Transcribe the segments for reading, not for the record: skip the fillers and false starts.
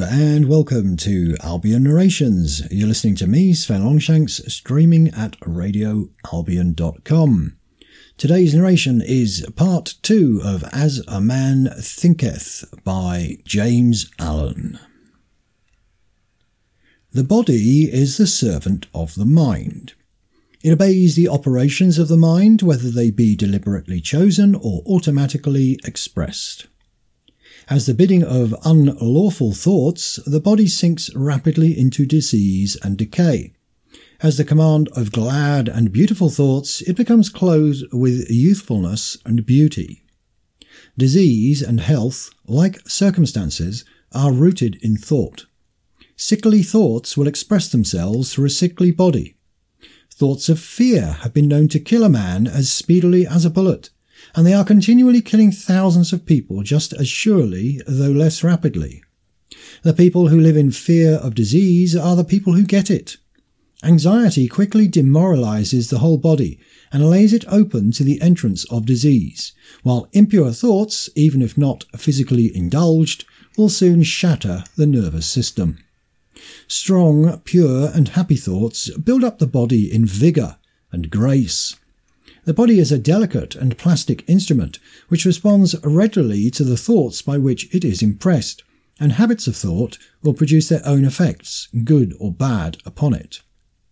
and welcome to Albion Narrations. You're listening to me, Sven Longshanks, streaming at radioalbion.com. Today's narration is part 2 of As a Man Thinketh by James Allen. The body is the servant of the mind. It obeys the operations of the mind, whether they be deliberately chosen or automatically expressed. As the bidding of unlawful thoughts, the body sinks rapidly into disease and decay. As the command of glad and beautiful thoughts, it becomes clothed with youthfulness and beauty. Disease and health, like circumstances, are rooted in thought. Sickly thoughts will express themselves through a sickly body. Thoughts of fear have been known to kill a man as speedily as a bullet, and they are continually killing thousands of people just as surely, though less rapidly. The people who live in fear of disease are the people who get it. Anxiety quickly demoralizes the whole body and lays it open to the entrance of disease, while impure thoughts, even if not physically indulged, will soon shatter the nervous system. Strong, pure and happy thoughts build up the body in vigour and grace. The body is a delicate and plastic instrument which responds readily to the thoughts by which it is impressed, and habits of thought will produce their own effects, good or bad, upon it.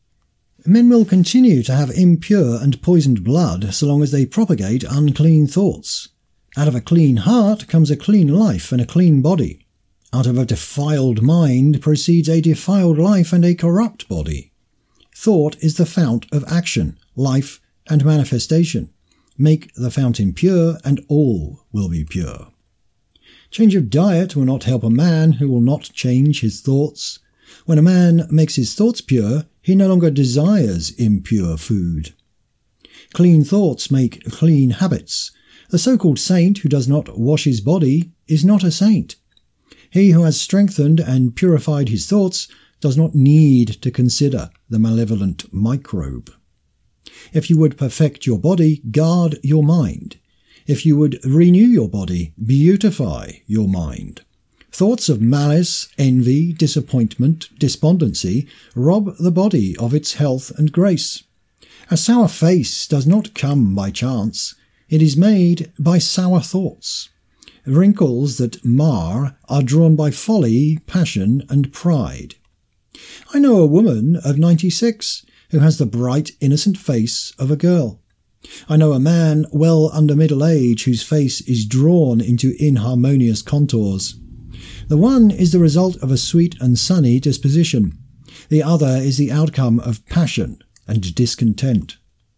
Men will continue to have impure and poisoned blood so long as they propagate unclean thoughts. Out of a clean heart comes a clean life and a clean body. Out of a defiled mind proceeds a defiled life and a corrupt body. Thought is the fount of action, life, and manifestation. Make the fountain pure, and all will be pure. Change of diet will not help a man who will not change his thoughts. When a man makes his thoughts pure, he no longer desires impure food. Clean thoughts make clean habits. The so-called saint who does not wash his body is not a saint. He who has strengthened and purified his thoughts does not need to consider the malevolent microbe. If you would perfect your body, guard your mind. If you would renew your body, beautify your mind. Thoughts of malice, envy, disappointment, despondency rob the body of its health and grace. A sour face does not come by chance. It is made by sour thoughts. Wrinkles that mar are drawn by folly, passion, and pride. I know a woman of 96 who has the bright, innocent face of a girl. I know a man well under middle age whose face is drawn into inharmonious contours. The one is the result of a sweet and sunny disposition. The other is the outcome of passion and discontent.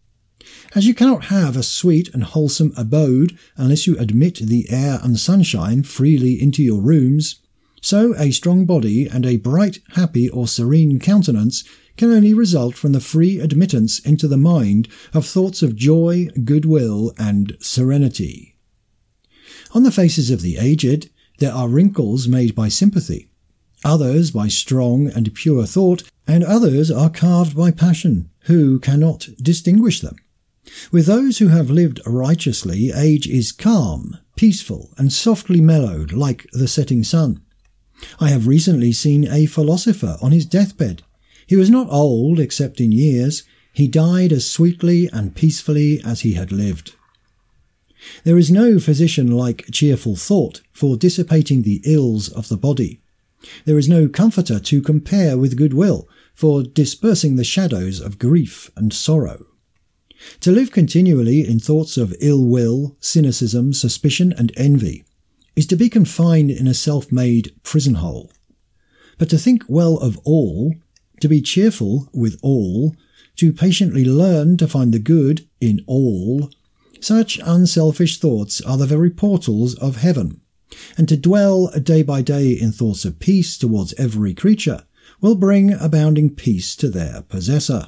As you cannot have a sweet and wholesome abode unless you admit the air and sunshine freely into your rooms, so a strong body and a bright, happy or serene countenance can only result from the free admittance into the mind of thoughts of joy, goodwill, and serenity. On the faces of the aged, there are wrinkles made by sympathy, others by strong and pure thought, and others are carved by passion, who cannot distinguish them. With those who have lived righteously, age is calm, peaceful, and softly mellowed like the setting sun. I have recently seen a philosopher on his deathbed. He was not old except in years. He died as sweetly and peacefully as he had lived. There is no physician like cheerful thought for dissipating the ills of the body. There is no comforter to compare with goodwill for dispersing the shadows of grief and sorrow. To live continually in thoughts of ill will, cynicism, suspicion, and envy is to be confined in a self-made prison hole. But to think well of all, to be cheerful with all, to patiently learn to find the good in all, such unselfish thoughts are the very portals of heaven, and to dwell day by day in thoughts of peace towards every creature will bring abounding peace to their possessor.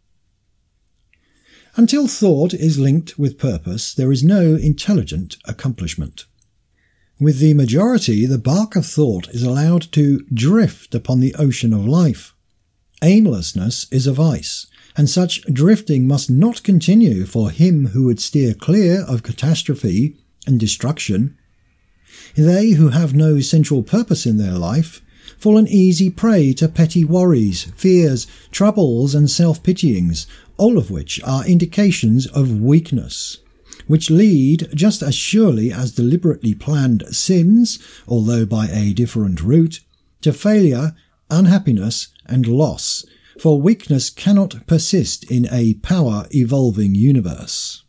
Until thought is linked with purpose, there is no intelligent accomplishment. With the majority, the bark of thought is allowed to drift upon the ocean of life. Aimlessness is a vice, and such drifting must not continue for him who would steer clear of catastrophe and destruction. They who have no central purpose in their life fall an easy prey to petty worries, fears, troubles and self-pityings, all of which are indications of weakness, which lead, just as surely as deliberately planned sins, although by a different route, to failure, unhappiness and loss, for weakness cannot persist in a power-evolving universe.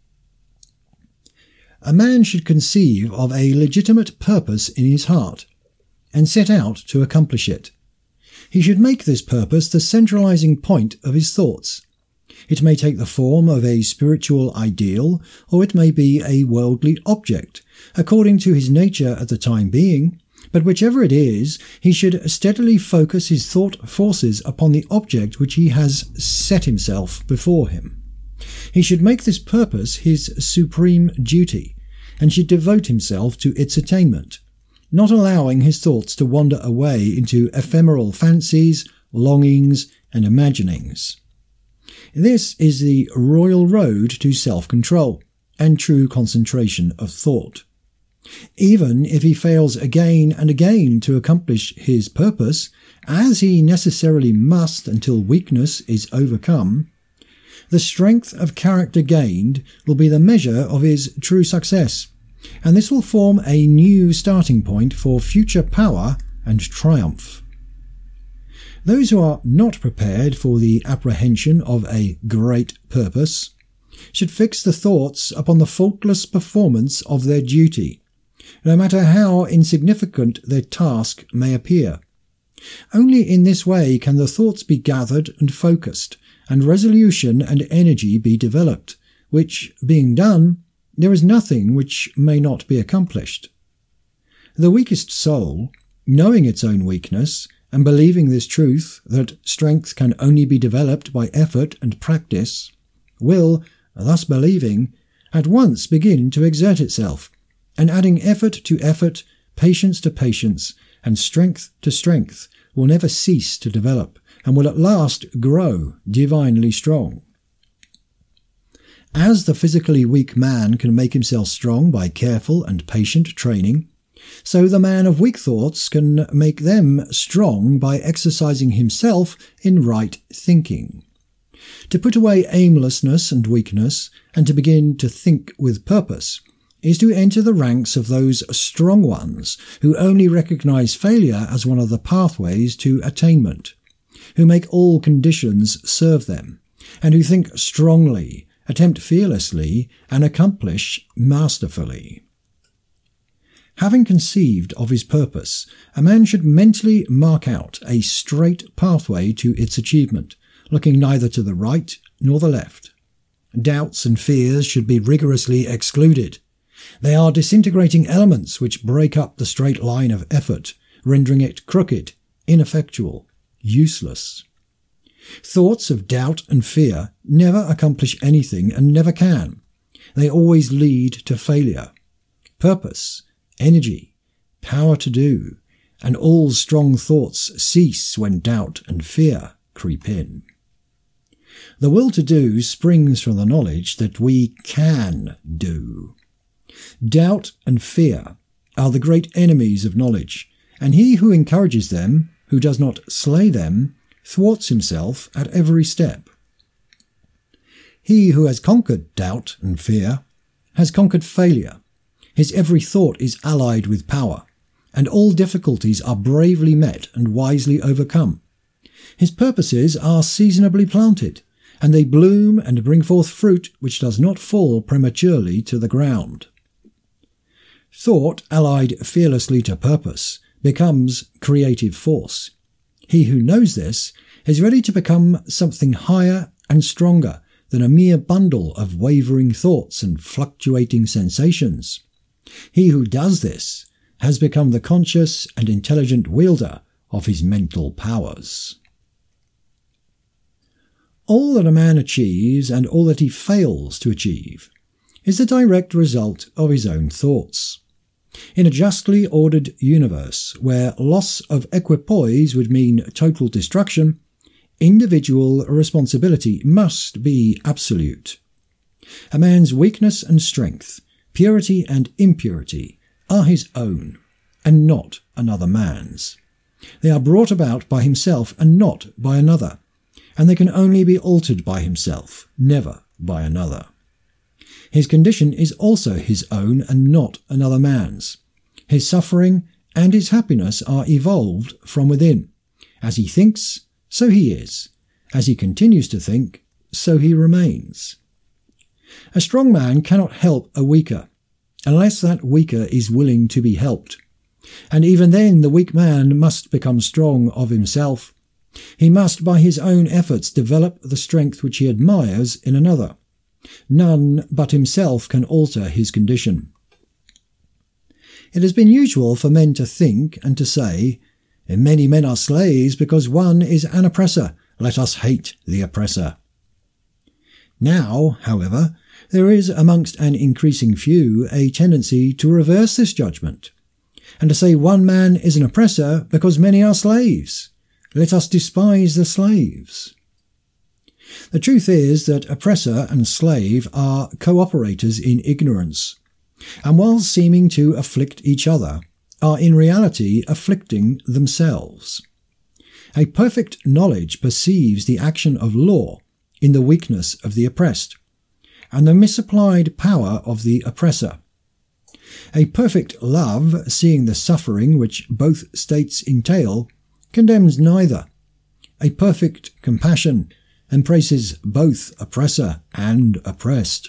A man should conceive of a legitimate purpose in his heart, and set out to accomplish it. He should make this purpose the centralizing point of his thoughts. It may take the form of a spiritual ideal, or it may be a worldly object, according to his nature at the time being, but whichever it is, he should steadily focus his thought forces upon the object which he has set himself before him. He should make this purpose his supreme duty, and should devote himself to its attainment, not allowing his thoughts to wander away into ephemeral fancies, longings, and imaginings. This is the royal road to self-control and true concentration of thought. Even if he fails again and again to accomplish his purpose, as he necessarily must until weakness is overcome, the strength of character gained will be the measure of his true success, and this will form a new starting point for future power and triumph. Those who are not prepared for the apprehension of a great purpose should fix the thoughts upon the faultless performance of their duty, no matter how insignificant their task may appear. Only in this way can the thoughts be gathered and focused, and resolution and energy be developed, which, being done, there is nothing which may not be accomplished. The weakest soul, knowing its own weakness, and believing this truth, that strength can only be developed by effort and practice, will, thus believing, at once begin to exert itself, and adding effort to effort, patience to patience, and strength to strength, will never cease to develop, and will at last grow divinely strong. As the physically weak man can make himself strong by careful and patient training, so the man of weak thoughts can make them strong by exercising himself in right thinking. To put away aimlessness and weakness, and to begin to think with purpose, is to enter the ranks of those strong ones who only recognize failure as one of the pathways to attainment, who make all conditions serve them, and who think strongly, attempt fearlessly, and accomplish masterfully. Having conceived of his purpose, a man should mentally mark out a straight pathway to its achievement, looking neither to the right nor the left. Doubts and fears should be rigorously excluded. They are disintegrating elements which break up the straight line of effort, rendering it crooked, ineffectual, useless. Thoughts of doubt and fear never accomplish anything and never can. They always lead to failure. Purpose, energy, power to do, and all strong thoughts cease when doubt and fear creep in. The will to do springs from the knowledge that we can do. Doubt and fear are the great enemies of knowledge, and he who encourages them, who does not slay them, thwarts himself at every step. He who has conquered doubt and fear has conquered failure. His every thought is allied with power, and all difficulties are bravely met and wisely overcome. His purposes are seasonably planted, and they bloom and bring forth fruit which does not fall prematurely to the ground. Thought, allied fearlessly to purpose, becomes creative force. He who knows this is ready to become something higher and stronger than a mere bundle of wavering thoughts and fluctuating sensations. He who does this has become the conscious and intelligent wielder of his mental powers. All that a man achieves and all that he fails to achieve is the direct result of his own thoughts. In a justly ordered universe, where loss of equipoise would mean total destruction, individual responsibility must be absolute. A man's weakness and strength, purity and impurity, are his own, and not another man's. They are brought about by himself and not by another, and they can only be altered by himself, never by another. His condition is also his own and not another man's. His suffering and his happiness are evolved from within. As he thinks, so he is. As he continues to think, so he remains. A strong man cannot help a weaker, unless that weaker is willing to be helped. And even then the weak man must become strong of himself. He must by his own efforts develop the strength which he admires in another. None but himself can alter his condition. It has been usual for men to think and to say, "Many men are slaves because one is an oppressor. Let us hate the oppressor." Now, however, there is amongst an increasing few a tendency to reverse this judgment, and to say one man is an oppressor because many are slaves. Let us despise the slaves. The truth is that oppressor and slave are cooperators in ignorance, and while seeming to afflict each other, are in reality afflicting themselves. A perfect knowledge perceives the action of law in the weakness of the oppressed, and the misapplied power of the oppressor. A perfect love, seeing the suffering which both states entail, condemns neither. A perfect compassion embraces both oppressor and oppressed.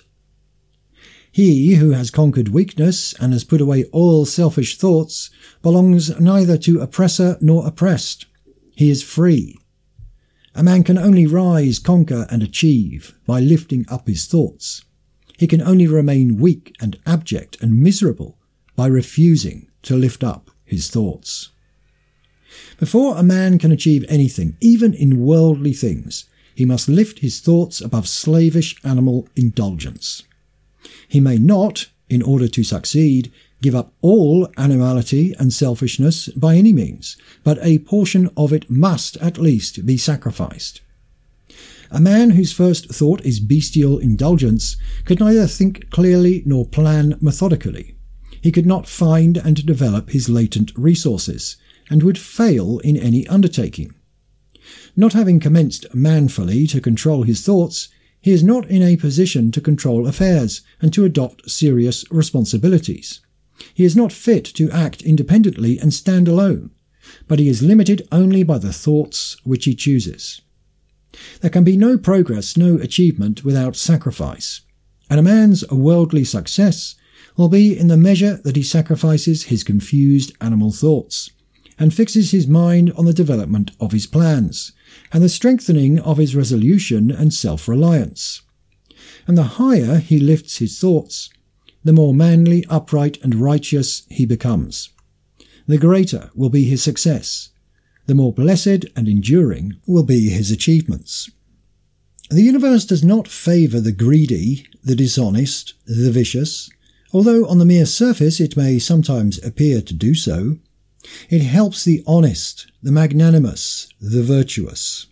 He who has conquered weakness and has put away all selfish thoughts belongs neither to oppressor nor oppressed. He is free. A man can only rise, conquer, and achieve by lifting up his thoughts. He can only remain weak and abject and miserable by refusing to lift up his thoughts. Before a man can achieve anything, even in worldly things, he must lift his thoughts above slavish animal indulgence. He may not, in order to succeed, give up all animality and selfishness by any means, but a portion of it must at least be sacrificed. A man whose first thought is bestial indulgence could neither think clearly nor plan methodically. He could not find and develop his latent resources, and would fail in any undertaking. Not having commenced manfully to control his thoughts, he is not in a position to control affairs and to adopt serious responsibilities. He is not fit to act independently and stand alone, but he is limited only by the thoughts which he chooses. There can be no progress, no achievement without sacrifice, and a man's worldly success will be in the measure that he sacrifices his confused animal thoughts, and fixes his mind on the development of his plans, and the strengthening of his resolution and self-reliance. And the higher he lifts his thoughts, the more manly, upright, and righteous he becomes. The greater will be his success, the more blessed and enduring will be his achievements. The universe does not favour the greedy, the dishonest, the vicious, although on the mere surface it may sometimes appear to do so. It helps the honest, the magnanimous, the virtuous.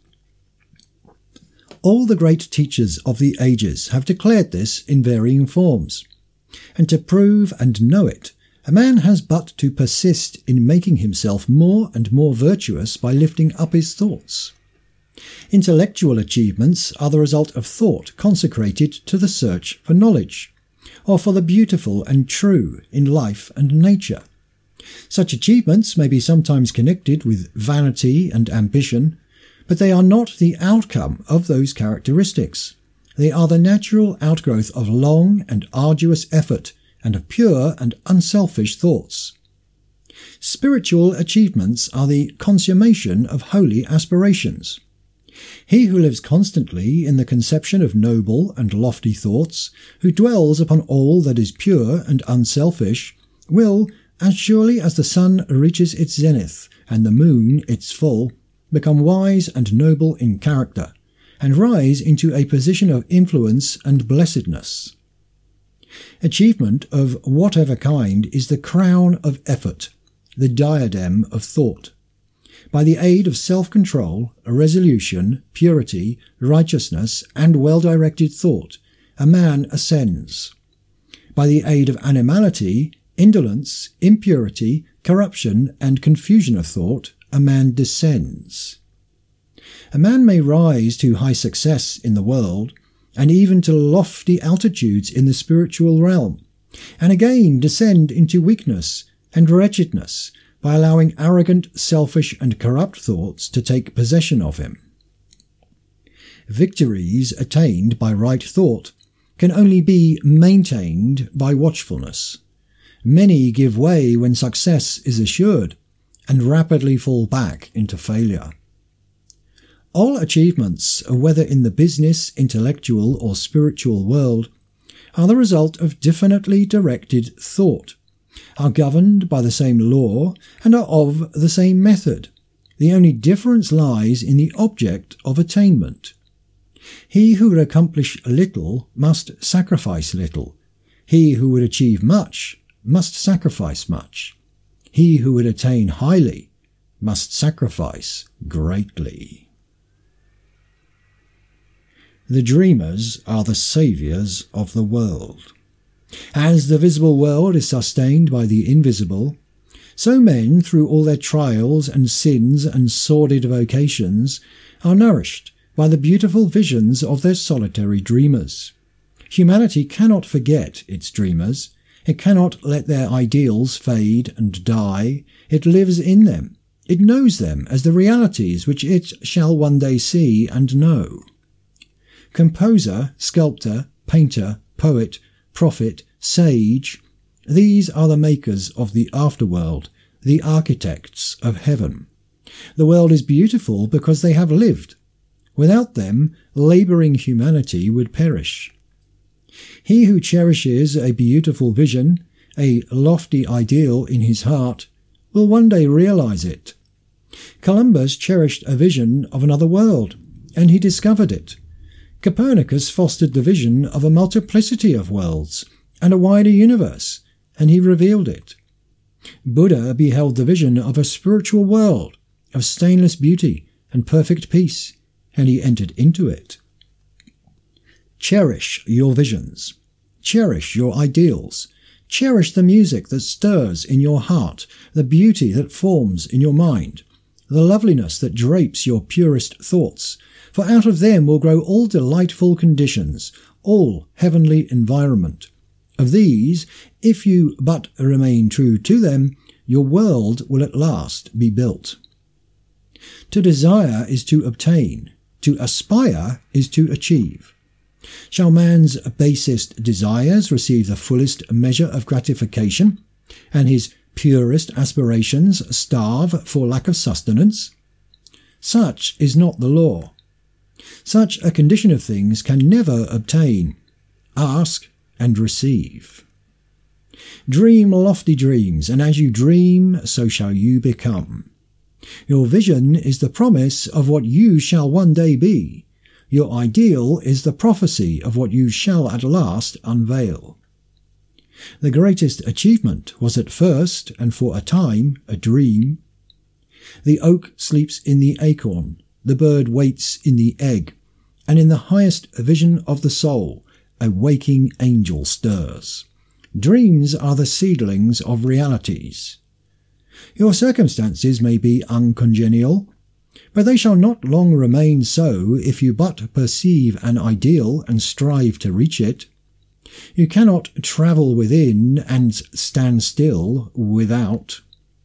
All the great teachers of the ages have declared this in varying forms, and to prove and know it, a man has but to persist in making himself more and more virtuous by lifting up his thoughts. Intellectual achievements are the result of thought consecrated to the search for knowledge, or for the beautiful and true in life and nature. Such achievements may be sometimes connected with vanity and ambition, but they are not the outcome of those characteristics. They are the natural outgrowth of long and arduous effort and of pure and unselfish thoughts. Spiritual achievements are the consummation of holy aspirations. He who lives constantly in the conception of noble and lofty thoughts, who dwells upon all that is pure and unselfish, will, as surely as the sun reaches its zenith and the moon its full, become wise and noble in character, and rise into a position of influence and blessedness. Achievement of whatever kind is the crown of effort, the diadem of thought. By the aid of self-control, resolution, purity, righteousness, and well-directed thought, a man ascends. By the aid of animality, indolence, impurity, corruption, and confusion of thought, a man descends. A man may rise to high success in the world, and even to lofty altitudes in the spiritual realm, and again descend into weakness and wretchedness by allowing arrogant, selfish, and corrupt thoughts to take possession of him. Victories attained by right thought can only be maintained by watchfulness. Many give way when success is assured, and rapidly fall back into failure. All achievements, whether in the business, intellectual, or spiritual world, are the result of definitely directed thought, are governed by the same law, and are of the same method. The only difference lies in the object of attainment. He who would accomplish little must sacrifice little. He who would achieve much must sacrifice much. He who would attain highly must sacrifice greatly. The dreamers are the saviours of the world. As the visible world is sustained by the invisible, so men, through all their trials and sins and sordid vocations, are nourished by the beautiful visions of their solitary dreamers. Humanity cannot forget its dreamers. It cannot let their ideals fade and die. It lives in them. It knows them as the realities which it shall one day see and know. Composer, sculptor, painter, poet, prophet, sage, these are the makers of the afterworld, the architects of heaven. The world is beautiful because they have lived. Without them, labouring humanity would perish. He who cherishes a beautiful vision, a lofty ideal in his heart, will one day realize it. Columbus cherished a vision of another world, and he discovered it. Copernicus fostered the vision of a multiplicity of worlds and a wider universe, and he revealed it. Buddha beheld the vision of a spiritual world, of stainless beauty and perfect peace, and he entered into it. Cherish your visions. Cherish your ideals. Cherish the music that stirs in your heart, the beauty that forms in your mind, the loveliness that drapes your purest thoughts, for out of them will grow all delightful conditions, all heavenly environment. Of these, if you but remain true to them, your world will at last be built. To desire is to obtain. To aspire is to achieve. Shall man's basest desires receive the fullest measure of gratification, and his purest aspirations starve for lack of sustenance? Such is not the law. Such a condition of things can never obtain. Ask and receive. Dream lofty dreams, and as you dream, so shall you become. Your vision is the promise of what you shall one day be. Your ideal is the prophecy of what you shall at last unveil. The greatest achievement was at first, and for a time, a dream. The oak sleeps in the acorn, the bird waits in the egg, and in the highest vision of the soul, a waking angel stirs. Dreams are the seedlings of realities. Your circumstances may be uncongenial, but they shall not long remain so if you but perceive an ideal and strive to reach it. You cannot travel within and stand still without.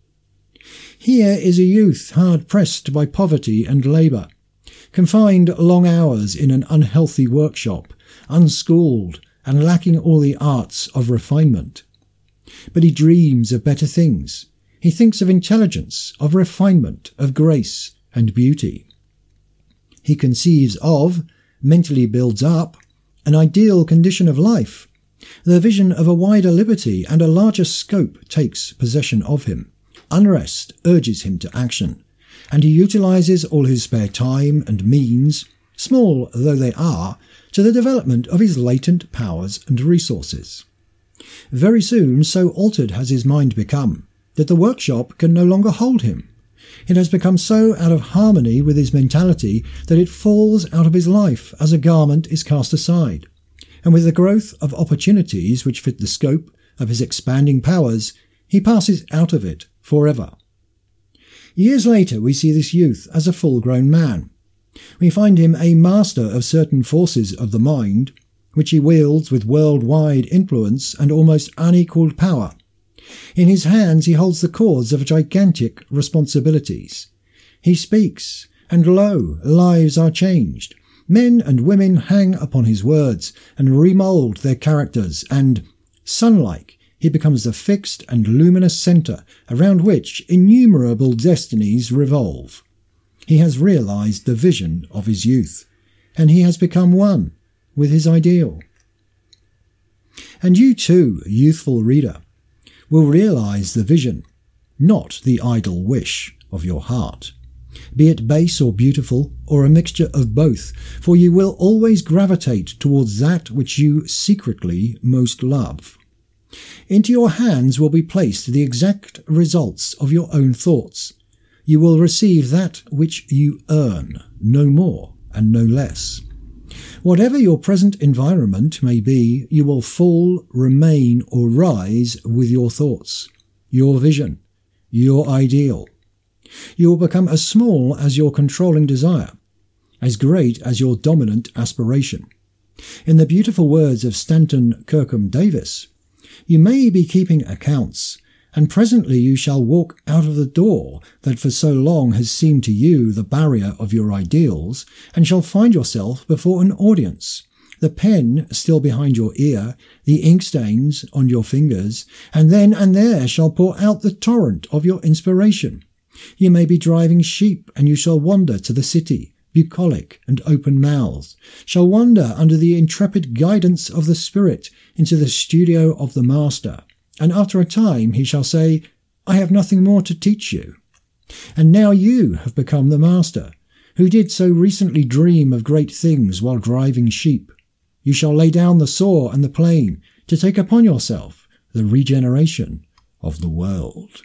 Here is a youth hard pressed by poverty and labour, confined long hours in an unhealthy workshop, unschooled and lacking all the arts of refinement. But he dreams of better things. He thinks of intelligence, of refinement, of grace and beauty. He conceives of, mentally builds up, an ideal condition of life. The vision of a wider liberty and a larger scope takes possession of him. Unrest urges him to action, and he utilizes all his spare time and means, small though they are, to the development of his latent powers and resources. Very soon, so altered has his mind become, that the workshop can no longer hold him. It has become so out of harmony with his mentality that it falls out of his life as a garment is cast aside, and with the growth of opportunities which fit the scope of his expanding powers, he passes out of it forever. Years later, we see this youth as a full-grown man. We find him a master of certain forces of the mind, which he wields with worldwide influence and almost unequalled power. In his hands he holds the cords of gigantic responsibilities. He speaks, and lo, lives are changed. Men and women hang upon his words and remould their characters, and, sun-like, he becomes the fixed and luminous centre around which innumerable destinies revolve. He has realised the vision of his youth, and he has become one with his ideal. And you too, youthful reader, will realise the vision, not the idle wish of your heart, be it base or beautiful, or a mixture of both, for you will always gravitate towards that which you secretly most love. Into your hands will be placed the exact results of your own thoughts. You will receive that which you earn, no more and no less. Whatever your present environment may be, you will fall, remain, or rise with your thoughts, your vision, your ideal. You will become as small as your controlling desire, as great as your dominant aspiration. In the beautiful words of Stanton Kirkham Davis, you may be keeping accounts, and presently you shall walk out of the door that for so long has seemed to you the barrier of your ideals, and shall find yourself before an audience, the pen still behind your ear, the inkstains on your fingers, and then and there shall pour out the torrent of your inspiration. You may be driving sheep, and you shall wander to the city, bucolic and open-mouthed, shall wander under the intrepid guidance of the Spirit into the studio of the Master, and after a time he shall say, I have nothing more to teach you. And now you have become the Master, who did so recently dream of great things while driving sheep. You shall lay down the saw and the plane to take upon yourself the regeneration of the world.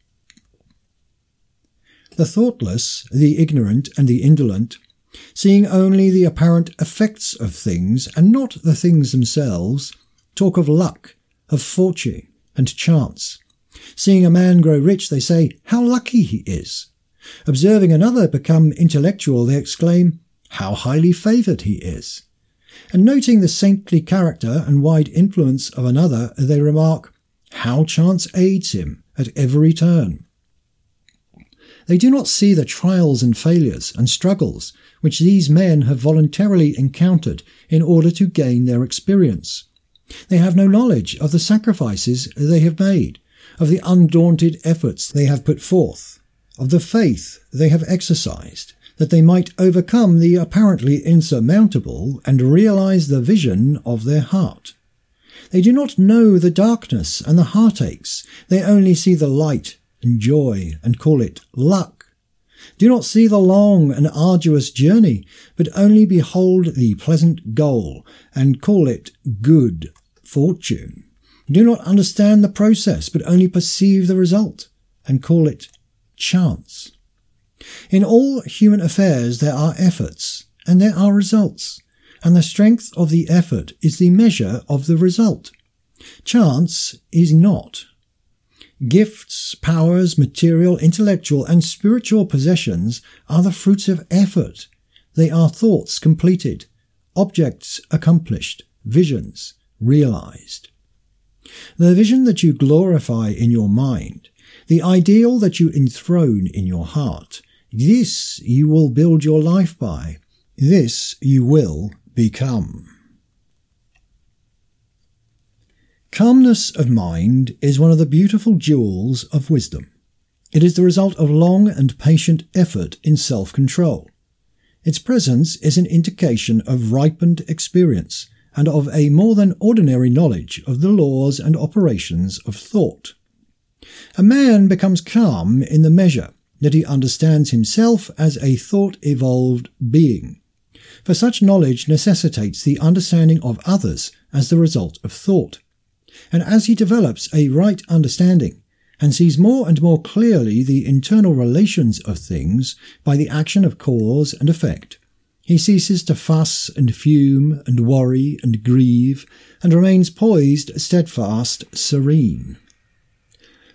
The thoughtless, the ignorant, and the indolent, seeing only the apparent effects of things and not the things themselves, talk of luck, of fortune, and chance. Seeing a man grow rich, they say, how lucky he is. Observing another become intellectual, they exclaim, how highly favoured he is. And noting the saintly character and wide influence of another, they remark, how chance aids him at every turn. They do not see the trials and failures and struggles which these men have voluntarily encountered in order to gain their experience. They have no knowledge of the sacrifices they have made, of the undaunted efforts they have put forth, of the faith they have exercised, that they might overcome the apparently insurmountable and realize the vision of their heart. They do not know the darkness and the heartaches. They only see the light and joy and call it luck. Do not see the long and arduous journey, but only behold the pleasant goal and call it good fortune. Do not understand the process, but only perceive the result and call it chance. In all human affairs there are efforts and there are results, and the strength of the effort is the measure of the result. Chance is not. Gifts, powers, material, intellectual, and spiritual possessions are the fruits of effort. They are thoughts completed, objects accomplished, visions realized. The vision that you glorify in your mind, the ideal that you enthrone in your heart, this you will build your life by. This you will become. Calmness of mind is one of the beautiful jewels of wisdom. It is the result of long and patient effort in self-control. Its presence is an indication of ripened experience and of a more than ordinary knowledge of the laws and operations of thought. A man becomes calm in the measure that he understands himself as a thought-evolved being, for such knowledge necessitates the understanding of others as the result of thought. And as he develops a right understanding and sees more and more clearly the internal relations of things by the action of cause and effect, he ceases to fuss and fume and worry and grieve and remains poised, steadfast, serene.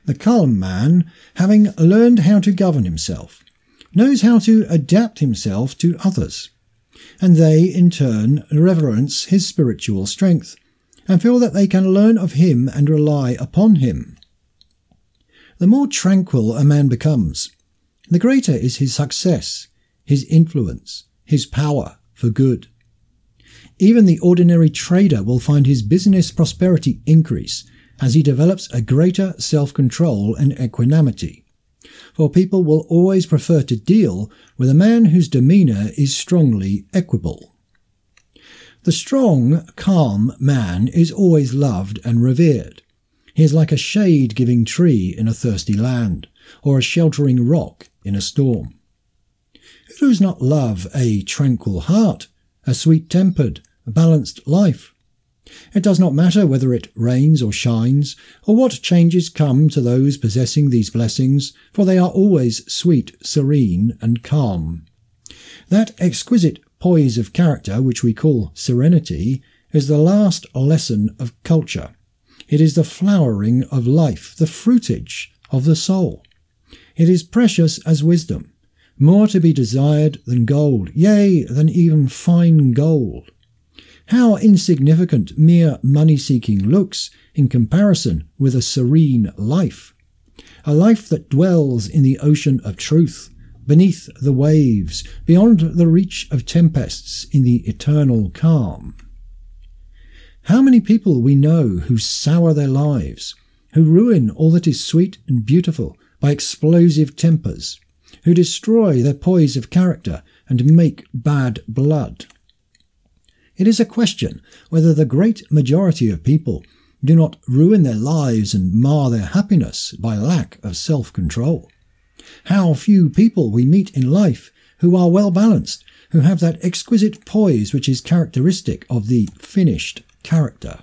The calm man, having learned how to govern himself, knows how to adapt himself to others, and they in turn reverence his spiritual strength and feel that they can learn of him and rely upon him. The more tranquil a man becomes, the greater is his success, his influence, his power for good. Even the ordinary trader will find his business prosperity increase as he develops a greater self-control and equanimity, for people will always prefer to deal with a man whose demeanour is strongly equable. The strong, calm man is always loved and revered. He is like a shade-giving tree in a thirsty land, or a sheltering rock in a storm. Who does not love a tranquil heart, a sweet-tempered, balanced life? It does not matter whether it rains or shines, or what changes come to those possessing these blessings, for they are always sweet, serene, and calm. That exquisite poise of character which we call serenity is the last lesson of culture. It is the flowering of life, the fruitage of the soul. It is precious as wisdom, more to be desired than gold, yea, than even fine gold. How insignificant mere money-seeking looks in comparison with a serene life, a life that dwells in the ocean of truth, beneath the waves, beyond the reach of tempests, in the eternal calm. How many people we know who sour their lives, who ruin all that is sweet and beautiful by explosive tempers, who destroy their poise of character and make bad blood. It is a question whether the great majority of people do not ruin their lives and mar their happiness by lack of self-control. How few people we meet in life who are well balanced, who have that exquisite poise which is characteristic of the finished character.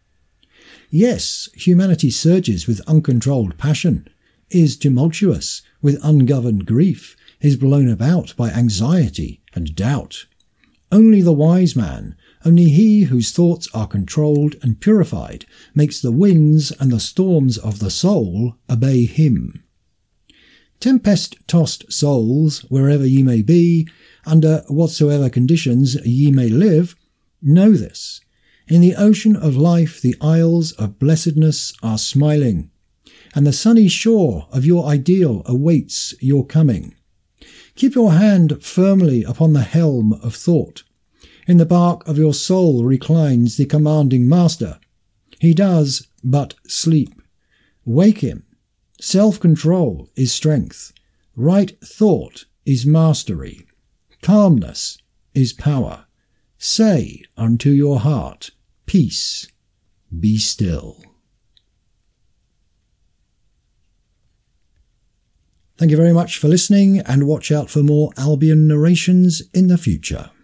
Yes, humanity surges with uncontrolled passion, is tumultuous with ungoverned grief, is blown about by anxiety and doubt. Only the wise man, only he whose thoughts are controlled and purified, makes the winds and the storms of the soul obey him. Tempest-tossed souls, wherever ye may be, under whatsoever conditions ye may live, know this. In the ocean of life the isles of blessedness are smiling, and the sunny shore of your ideal awaits your coming. Keep your hand firmly upon the helm of thought. In the bark of your soul reclines the commanding master. He does but sleep. Wake him. Self-control is strength. Right thought is mastery. Calmness is power. Say unto your heart, peace, be still. Thank you very much for listening, and watch out for more Albion narrations in the future.